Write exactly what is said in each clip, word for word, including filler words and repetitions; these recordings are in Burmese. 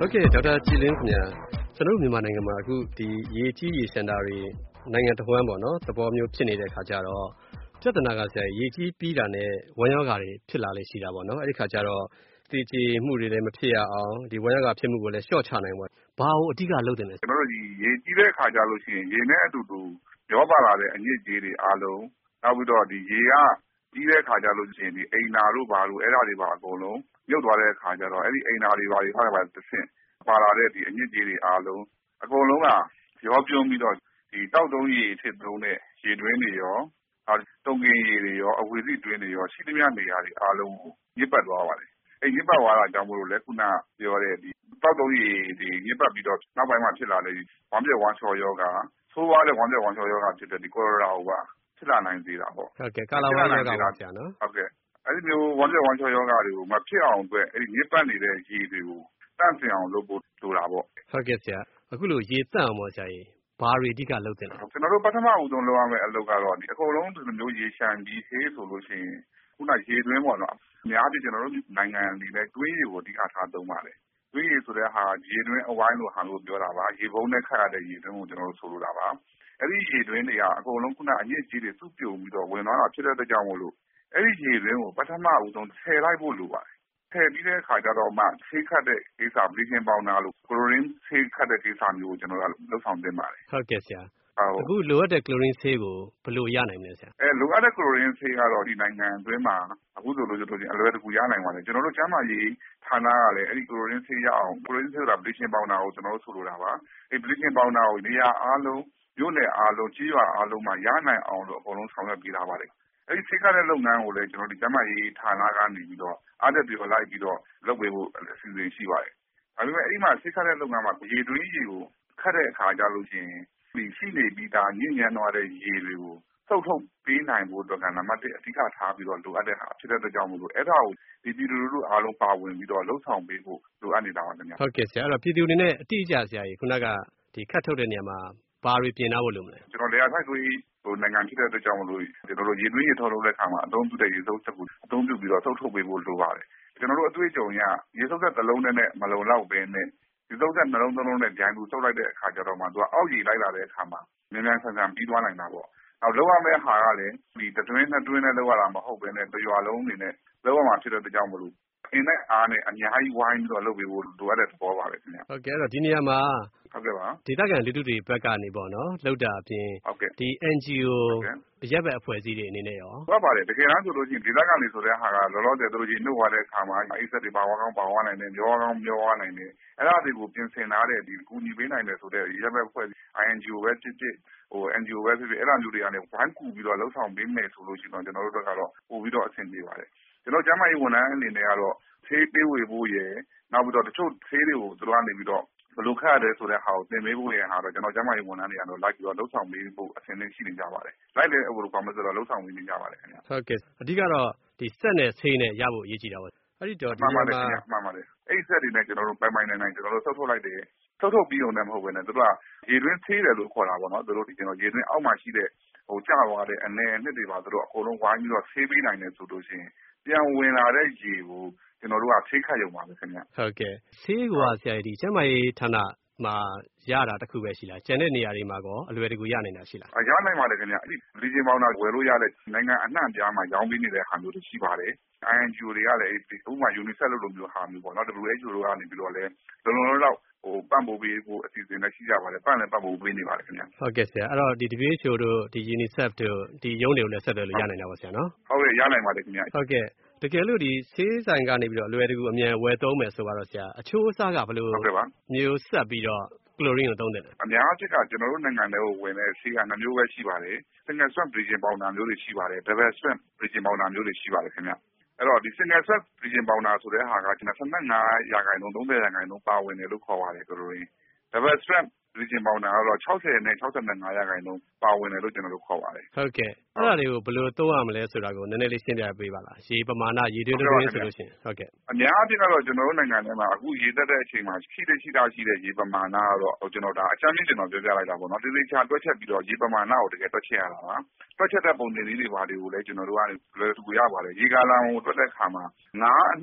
ဟုတ်ကဲ့ဒေါက်တာကြည်လင်းခင်ဗျာကျွန်တော်တို့မြန်မာနိုင်ငံမှာအခုဒီရေကြီးရေရှမ်းတာတွေနိုင်ငံတစ်ဝန်းပေါ့နော်သဘောမျိုးဖြစ်နေတဲ့ခါကျတော့ပြဿနာကဆရာရေကြီးပြီးတာနဲ့ဝမ်းရောဂါတွေဖြစ်လာလေရှိတာပေါ့နော်အဲ့ဒီခါကျတော့တည်ကြည်မှုတွေလည်းမဖြစ်ရအောင်ဒီဝမ်းရောဂါဖြစ်မှုကိုလည်းလျှော့ချနိုင်ပါဘာကိုအဓိကလုပ်တယ်လဲကျွန်တော်တို့ဒီရေကြီးတဲ့ခါကျလို့ရှိရင်ရေနဲ့အတူတူရောပါလာတဲ့အညစ်အကြေးတွေအားလုံးနောက်ပြီးတော့ဒီရေကကြီးတဲ့ခါကျလို့ရှိရင်ဒီအိမ်နာတို့ဘာလို့အဲ့ဒါတွေပါအကုန်လုံးမြုပ်သွားတဲ့ခါကျတော့အဲ့ဒီအိမ်နာတွေဘာတွေဟာပါတစ်ဆင့်ပါလာတဲ့ဒီအညစ်အကြေးတွေအားလုံးအကုန်လုံးကရောပြုံးပြီးတော့ဒီတောက်တုံးရေဖြစ်သုံးတဲ့ရေတွင်းတွေရောတုံကင်ရေတွေရောအဝေစီတွင်းတွေရောရှိသမျှနေရာတွေအားလုံးကိုညစ်ပတ်သွားပါတယ်အဲ့ညစ်ပတ်သွားတာကြောင့်မို့လို့လဲခုနပြောတဲ့ဒီတောက်တုံးရေတွေညစ်ပတ်ပြီးတော့နောက်ပိုင်းမှာဖြစ်လာတဲ့ဝမ်းပြက်ဝမ်းချော်ယောဂဆိုးွားတဲ့ဝမ်းပြက်ဝမ်းချော်ယောဂဖြစ်တဲ့ဒီကိုရိုနာကိုပါဖြစ်လာနိုင်သေးတာပေါ့ဟုတ်ကဲ့ကာလာဝမ်းယောဂပါဆရာနော်ဟုတ်ကဲ့အဲ့ဒီမျိုးဝမ်းပြက်ဝမ်းချော်ယောဂတွေကိုမဖြစ်အောင်အတွက်အဲ့ဒီညစ်ပတ်နေတဲ့ရေတွေကိုတန့်စင်အောင်လုပ်ဖို့လိုတာပေါ့ဟုတ်ကဲ့ဆရာအခုလိုရေတန့်အောင်ပေါ့ဆရာကြီးဘာတွေအဓိကလုပ်တင်လဲကျွန်တော်တို့ပထမဦးဆုံးလုပ်ရမယ့်အလုပ်ကတော့ဒီအကုန်လုံးဒီလိုမျိုးရေရှမ်းပြီးဟေးဆိုလို့ရှိရင်ခုနရေတွင်းပေါ့နော်အများကြီးကျွန်တော်တို့နိုင်ငံအနေနဲ့တွင်းရေကိုအဓိကထားသုံးပါတယ်တွင်းရေဆိုတဲ့ဟာရေတွင်းအဝိုင်းလို့ဟာလို့ပြောတာပါရေပုံးနဲ့ခတ်ရတဲ့ရေတွင်းကိုကျွန်တော်တို့ဆိုလိုတာပါအဲ့ဒီရေတွင်းတွေကအကုန်လုံးခုနအညစ်အကြေးတွေစုပြုံပြီးတော့ဝင်သွားတာဖြစ်တဲ့အတွက်ကြောင့်မို့လို့အဲ့ဒီရေတွင်းကိုပထမဦးဆုံးထည့်လိုက်ဖို့လိုပါတယ်ထည့်ပြီးတဲ့အခါကျတော့မှဆေးခတ်တဲ့ကိစ္စ bleaching powder လို့ chlorine ဆေးခတ်တဲ့ကိစ္စမျိုးကိုကျွန်တော်တို့လှုပ်ဆောင်သင့်ပါတယ်ဟုတ်ကဲ့ဆရာအခုလိုအပ်တဲ့ chlorine ဆေးကိုဘယ်လိုရနိုင်မလဲဆရာအဲလိုအပ်တဲ့ chlorine ဆေးကတော့ဒီနိုင်ငံအတွင်းမှာအခုဆိုလို့ဆိုရင်အလွယ်တကူရနိုင်ပါတယ်ကျွန်တော်တို့ကျန်းမာရေးဌာနကလည်းအဲ့ဒီ chlorine ဆေးရအောင် chlorine ဆေးဆိုတာ bleaching powder ကိုကျွန်တော်တို့ဆိုလိုတာပါအဲ့ bleaching powder ကိုနေရာအားလုံးမြို့နယ်အားလုံးကြီးရွာအားလုံးမှာရနိုင်အောင်လို့အကုန်လုံးဆောင်ရွက်ပေးထားပါတယ်အဲ့ဒီဆေးကတဲ့လုပ်ငန်းကိုလည်းကျွန်တော်ဒီကျန်းမာရေးဌာနကနေပြီးတော့အားတက်ပြီးတော့လိုက်ပြီးတော့လုပ်ပေးဖို့အစီအစဉ်ရှိပါတယ်။ဒါပေမဲ့အဲ့ဒီမှာဆေးကတဲ့လုပ်ငန်းမှာရေတွင်းရေကိုခတ်တဲ့အခါကျလို့ရှိရင်ဒီရှိနေပြီးသားညဉ့်ညမ်းသွားတဲ့ရေတွေကိုသုတ်ထုတ်ပေးနိုင်ဖို့အတွက်ကနံပါတ်တစ်အဓိကထားပြီးတော့လိုအပ်တဲ့ဟာဖြစ်တဲ့အတွက်ကြောင့်မို့လို့အဲ့ဒါကိုဒီပြည်သူလူထုအားလုံးပါဝင်ပြီးတော့လှုပ်ဆောင်ပေးဖို့လိုအပ်နေတာပါခင်ဗျာ။ဟုတ်ကဲ့ဆရာအဲ့တော့ပြည်သူတွေနဲ့အတိအကျဆရာကြီးခုနကဒီခတ်ထုတ်တဲ့နေရာမှာဘာတွေပြင်ထားဖို့လိုမလဲကျွန်တော်လေယာဉ်ထိုက်သွေးဟိုနိုင်ငံဖြစ်တဲ့အတွက်ကြောင့်မလို့ကျွန်တော်တို့ရေသွင်းရေထုတ်လုပ်တဲ့အခါမှာအသုံးပြုတဲ့ရေစုပ်စက်ကိုအသုံးပြုပြီးတော့သုတ်ထုတ်ပေးဖို့လိုပါတယ်ကျွန်တော်တို့အတွေ့အကြုံရရေစုပ်စက်တစ်လုံးနဲ့မလုံလောက်ပဲနဲ့ဒီသုတ်စက်နှလုံးသုံးလုံးနဲ့ဂျိုင်းဘူးစုပ်လိုက်တဲ့အခါကျတော့မှသူကအောက်ရေလိုက်လာတဲ့အခါမှာမြန်မြန်ဆန်ဆန်ပြီးသွားနိုင်တာပေါ့နောက်လောက်ရမယ့်ဟာကလည်းဒီတွင်းနဲ့တွင်းနဲ့လောက်ရတာမဟုတ်ပဲနဲ့တရွာလုံးအနေနဲ့လောက်ရမှာဖြစ်တဲ့အတွက်ကြောင့်မလို့အင်းနဲ့အားနဲ့အများကြီးဝိုင်းပြီးတော့လုပ်ပေးဖို့လိုအပ်တဲ့သဘောပါပဲခင်ဗျဟုတ်ကဲ့အဲ့တော့ဒီနေရာမှာဟုတ်ကဲ့ပါဒေသခံလူထုတွေဘက်ကနေပေါ့နော်လောက်တာအပြင်ဒီ အန် ဂျီ အို ရပ်ဘက်အဖွဲ့အစည်းတွေအနေနဲ့ရောဟုတ်ပါတယ်တကယ်တမ်းဆိုလို့ရှိရင်ဒေသခံတွေဆိုတဲ့ဟာကလောလောဆယ်သူတို့ကြီးနှုတ်သွားတဲ့အခါမှာအိဆက်တွေပါဝါကောင်းပါဝါနိုင်တယ်မျောကောင်းမျောဝါနိုင်တယ်အဲ့ဒါတွေကိုပြင်ဆင်ထားတဲ့ဒီကူညီပေးနိုင်တယ်ဆိုတဲ့ရပ်ဘက်အဖွဲ့ အိုင် အန် ဂျီ အို ပဲဖြစ်ဖြစ်ဟို အန် ဂျီ အို ပဲဖြစ်ဖြစ်အဲ့ဒါမျိုးတွေကလည်းဝိုင်းကူပြီးတော့လှုပ်ဆောင်ပေးမယ်ဆိုလို့ရှိရင်တော့ကျွန်တော်တို့တို့ကတော့ပို့ပြီးတော့အဆင်ပြေပါတယ်ကျွန်တော်ကျန်းမာရေးဝန်ထမ်းအနေနဲ့ကတော့ဆေးပေးဝေဖို့ရယ်နောက်ပြီးတော့တချို့ဆေးတွေကိုသူတို့ကနေပြီးတော့ဘယ်လိုခတ်ရတယ်ဆိုတဲ့ဟာကိုသင်ပေးဖို့ရဟာတော့ကျွန်တော်ကျန်းမာရေးဝန်ထမ်းတွေကတော့လိုက်ပြီးတော့လှုပ်ဆောင်ပေးဖို့အဆင်သင့်ရှိနေကြပါတယ်။လိုက်တဲ့အခုလိုကောင်မဆိုတော့လှုပ်ဆောင်ပေးနေကြပါတယ်ခင်ဗျာ။ဟုတ်ကဲ့အဓိကတော့ဒီစက်နဲ့ဆေးနဲ့ရဖို့အရေးကြီးတာပေါ့။အဲ့ဒီတော့ဒီမှာမှန်ပါတယ်။အဲ့ဒီစက်တွေနဲ့ကျွန်တော်တို့ပိုင်ပိုင်နိုင်နိုင်ကျွန်တော်တို့ဆုတ်ထုတ်လိုက်တယ်။ဆုတ်ထုတ်ပြီးုံနဲ့မဟုတ်ဘဲနဲ့တို့ကရေတွင်းဆေးတယ်လို့ခေါ်တာပေါ့နော်။တို့ဒီကျွန်တော်ရေတွင်းအောက်မှာရှိတဲ့ဟိုကျသွားတဲ့အနေအနှစ်တွေပါတို့အကုန်လုံးဝိုင်းပြီးတော့ဆေးပေးနိုင်တယ်ဆိုလို့ရှိရင်ပြန်ဝင်လာတဲ့ရေကိုကျွန်တော်တို့ကဆေးခတ်ရုံပါပဲခင်ဗျာဟုတ်ကဲ့ဆေးကဆရာကြီးကျန်းမာရေးဌာနမှာရတာတခုပဲရှိလားကျန်တဲ့နေရာတွေမှာကောအလွယ်တကူရနိုင်တာရှိလားရနိုင်ပါတယ်ခင်ဗျာအဲ့ဒီ bleaching powder ဝယ်လို့ရတဲ့နိုင်ငံအနှံ့အပြားမှာရောင်းပေးနေတဲ့ဟာမျိုးတွေရှိပါတယ် အိုင် အန် ဂျီ အို တွေကလည်းဥပမာ UNICEF လို့လိုမျိုးဟာမျိုးပေါ့နော် ဒဘလျူ အိတ်ချ်အို တို့ကနေပြီးတော့လည်းလုံလုံလောက်လောက်ဟိုပံ့ပိုးပေးဖို့အစီအစဉ်နဲ့ရှိကြပါတယ်ပံ့လည်းပံ့ပိုးပေးနေပါတယ်ခင်ဗျာဟုတ်ကဲ့ဆရာအဲ့တော့ဒီ ဒဘလျူ အိတ်ချ်အို တို့ဒီ UNICEF တို့ဒီရုံးတွေကိုလည်းဆက်သွယ်လို့ရနိုင်တာပါဆရာနော်ဟုတ်ကဲ့ရနိုင်ပါတယ်ခင်ဗျာဟုတ်ကဲ့တကယ်လို့ဒီဆေးဆိုင်ကနေပြီးတော့အလွယ်တကူအမြန်ဝယ်သုံးမယ်ဆိုတော့ဆရာအချိုးအစားကဘယ်လိုမျိုးဆက်ပြီးတော့ chlorine ကိုသုံးတယ်လဲအများအဖြစ်ကကျွန်တော်တို့နိုင်ငံထဲကိုဝင်တဲ့ဆေးကနှမျိုးပဲရှိပါတယ် single strength bleaching powder မျိုးတွေရှိပါတယ် double strength bleaching powder မျိုးတွေရှိပါတယ်ခင်ဗျအဲ့တော့ဒီ single strength bleaching powder ဆိုတဲ့ဟာကကျွန်တော်၂၅ရာခိုင်နှုန်း၃၀ရာခိုင်နှုန်းပါဝင်တယ်လို့ခေါ်ပါတယ် chlorine double strength bleaching powder ကတော့၆၀နဲ့၆၅ရာခိုင်နှုန်းပါဝင်တယ်လို့ကျွန်တော်တို့ခေါ်ပါတယ်ဟုတ်ကဲ့အဲ့ဒါတွေကိုဘယ်လိုသုံးရမလဲဆိုတာကိုနည်းနည်းလေးရှင်းပြပေးပါလားရေပမာဏရေတွင်းတွင်းဆိုလို့ရှိရင်ဟုတ်ကဲ့အများအပြားကတော့ကျွန်တော်တို့နိုင်ငံထဲမှာအခုရေတက်တဲ့အချိန်မှာရှိတဲ့ရှိတာရှိတဲ့ရေပမာဏကတော့ကျွန်တော်ဒါအချမ်းမြင့်ကျွန်တော်ပြောပြလိုက်တာပေါ့နော်တိတိကျတွက်ချက်ပြီးတော့ရေပမာဏကိုတကယ်တွက်ချက်ရတာပါတွက်ချက်တဲ့ပုံစံလေးတွေပါတွေကိုလည်းကျွန်တော်တို့ကလွယ်ကူရပါတယ်ရေကာလကိုတွက်တဲ့အခါမှာငါးအမြောက်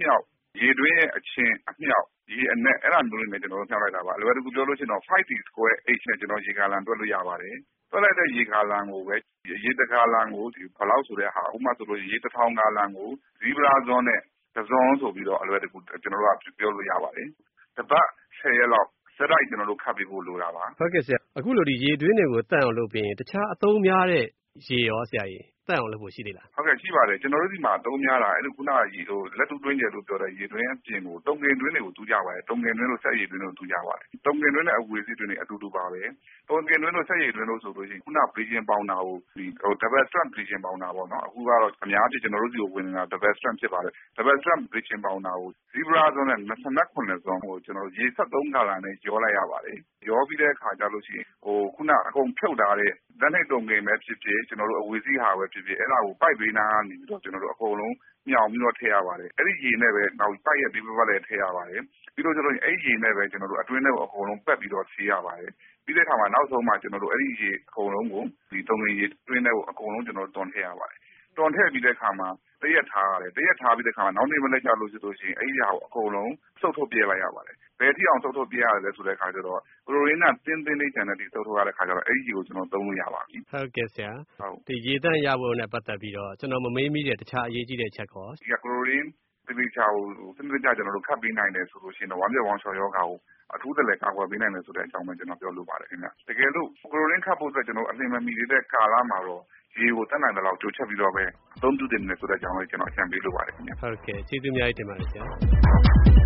ရေတွင်းရဲ့အချင်းအမြောက်ရေအနက်အဲ့ဒါမျိုးလေးနဲ့ကျွန်တော်တို့ဖြောင်းလိုက်တာပါအလွယ်တကူပြောလို့ရှိရင်တော့ five d square h နဲ့ကျွန်တော်ရေကာလန်တွက်လို့ရပါတယ်တွက်လိုက်တဲ့ရေကာလန်ကိုပဲရေတကာလန်ကိုဒီဘလောက်ဆိုတဲ့ဟာဥပမာဆိုလို့ရေတစ်ထောင်ကာလန်ကိုဇီဘရာဇွန်နဲ့ဒဇွန်ဆိုပြီးတော့အလွယ်တကူကျွန်တော်တို့ကပြောလို့ရပါတယ်တပတ်ဆယ်ရက်လောက်စရိုက်ကျွန်တော်တို့ခတ်ပြီးဖို့လိုတာပါဟုတ်ကဲ့ဆရာအခုလိုဒီရေတွင်းတွေကိုတန့်အောင်လုပ်ပြီးရင်တခြားအသုံးများတဲ့ရေရောဆရာကြီးတန့်အောင်လုပ်ဖို့ရှိသေးလားဟုတ်ကဲ့ရှိပါတယ်ကျွန်တော်တို့ဒီမှာအသုံးများတာအဲ့ဒီခုနကရေဟိုလက်တူတွင်းကျယ်လို့ပြောတဲ့ရေတွင်းအပြင်ကိုတုံကင်တွင်းတွေကိုတူးကြပါတယ်တုံကင်တွင်းလို့ဆက်ရေတွင်းလို့တူးကြပါတယ်တုံကင်တွင်းနဲ့အဝေစီတွင်းတွေအတူတူပါပဲတုံကင်တွင်းလို့ဆက်ရေတွင်းလို့ဆိုလို့ရှိရင်ခုနက bleaching powder ကိုဒီဟို double strength bleaching powder ပေါ့နော်အခုကတော့အများကြီးကျွန်တော်တို့ဒီကိုဝင်နေတာ double strength ဖြစ်ပါတယ် double strength bleaching powder ကို zebra zone နဲ့၂၇ zone ကိုကျွန်တော်ရေဆက်သုံးကာလနဲ့ရောလိုက်ရပါတယ်ရောပြီးတဲ့အခါကျလို့ရှိရင်ဟိုခုနအကုန်ဖြုတ်ထားတဲ့လက်နဲ့တုံကင်ပဲဖြစ်ဖြစ်ကျွန်တော်တို့အဝေစီဟာပဲဖြစ်ဖြစ်အဲ့ဒါကိုပိုက်ပေးနာကနေပြီးတော့ကျွန်တော်တို့အကုန်လုံးညှောင်ပြီးတော့ထည့်ရပါတယ်အဲ့ဒီရေနဲ့ပဲနောက်ပိုက်ရဲ့ဒီဘက်ဘက်လည်းထည့်ရပါတယ်ပြီးတော့ကျွန်တော်တို့အဲ့ဒီရေနဲ့ပဲကျွန်တော်တို့အတွင်းထဲကိုအကုန်လုံးပက်ပြီးတော့ဆေးရပါတယ်ပြီးတဲ့အခါမှာနောက်ဆုံးမှကျွန်တော်တို့အဲ့ဒီရေအကုန်လုံးကိုဒီတုံကင်ရေအတွင်းထဲကိုအကုန်လုံးကျွန်တော်တို့တွန်းထည့်ရပါတယ်တွန်းထည့်ပြီးတဲ့အခါမှာတရက်ထားရတယ်တရက်ထားပြီးတဲ့အခါမှာနောက်နေ့မနေ့ကျလို့ဆိုလို့ရှိရင်အဲ့ဒီဟာကိုအကုန်လုံးစုပ်ထုတ်ပြလိုက်ရပါတယ်ဘယ်ထိအောင်စုပ်ထုတ်ပြရတယ်လဲဆိုတဲ့အခါကျတော့ကလိုရင်းကတင်းတင်းလေးကျန်တဲ့ဒီစုပ်ထုတ်ရတဲ့အခါကျတော့အဲ့ဒီရေကိုကျွန်တော်သုံးလို့ရပါပြီဟုတ်ကဲ့ဆရာဒီရေတန့်ရဖို့နဲ့ပတ်သက်ပြီးတော့ကျွန်တော်မမေးမိတဲ့တခြားအရေးကြီးတဲ့ချက်ကောဒီကလိုရင်းဒီလိုချာကိုစနစ်ကြကျွန်တော်တို့ခတ်ပေးနိုင်တယ်ဆိုလို့ရှိရင်တော့ဝမ်းမြောက်ဝမ်းချော်ယောဂါကိုအထူးတလဲကာကွယ်ပေးနိုင်တယ်ဆိုတဲ့အကြောင်းပဲကျွန်တော်ပြောလိုပါတယ်ခင်ဗျတကယ်လို့ကလိုရင်းခတ်ဖို့အတွက်ကျွန်တော်အလင်းမမီတဲ့ကာလမှာတော့ရေကိုတတ်နိုင်တဲ့လောက်ကြိုချက်ပြီးတော့ပဲအသုံးပြုတင်တယ်ဆိုတဲ့အကြောင်းလေးကျွန်တော်အကြံပေးလိုပါတယ်ခင်ဗျဟုတ်ကဲ့ကျေးဇူးအများကြီးတင်ပါတယ်ဆရာ